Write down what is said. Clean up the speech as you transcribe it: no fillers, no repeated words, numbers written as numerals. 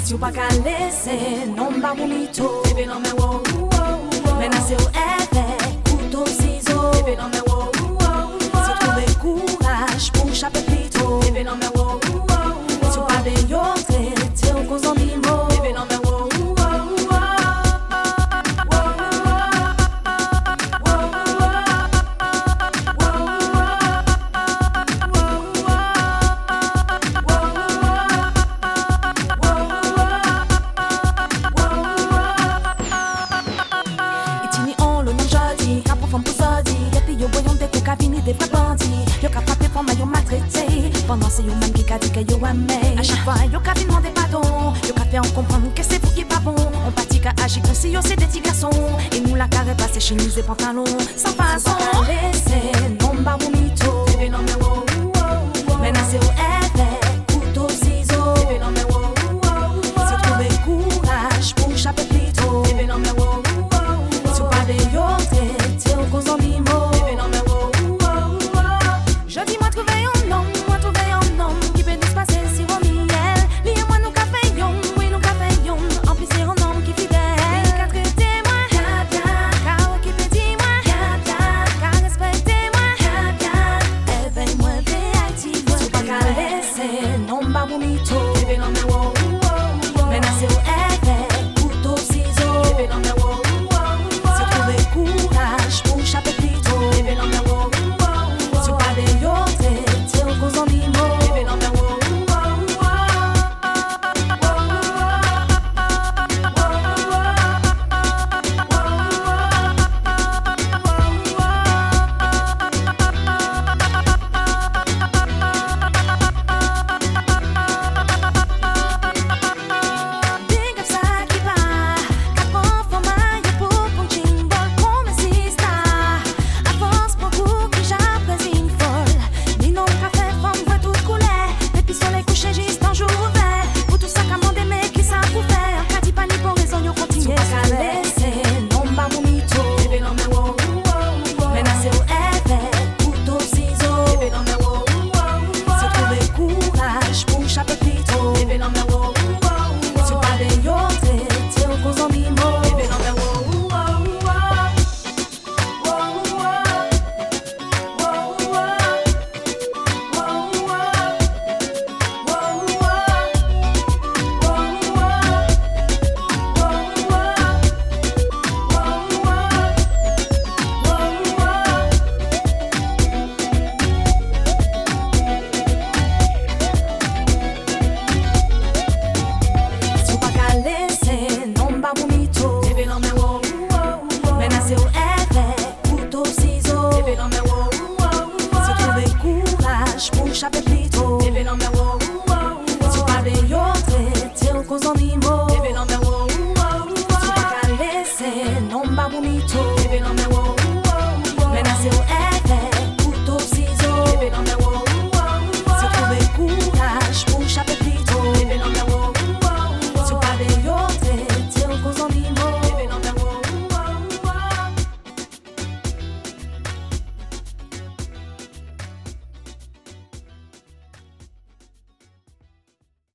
Si ou pa ka lese, non ba bonito. Bébé non mais wow, menace ou effet, couteau ciseau. Bébé non mais wow, si ou trouve courage pour chaper plutôt. Bébé non mais wow, si ou pa de yotre, te ou cause en limo. Bébé non mais wow. Des vrais bandits, yo ka frappé pour yo maltraité. Pendant c'est yo même qui ka dit que yo aimé. À chaque fois yo ka vin demander pardon, yo ka fait en comprendre que c'est vous qui pas bon. On partit ka agir comme si yo c'est des petits garçons. Et nous la carré passer chemise et pantalon. Sans façon, laissez non ba bonito. Bébé non mais wow, menacé au effet, couteau ciseau. Bébé non mais wow, si trouver courage pour chaper plutôt. Bébé non mais wow, si pas de yote, t'es au cause en limo. Bébé non mais wow, menace au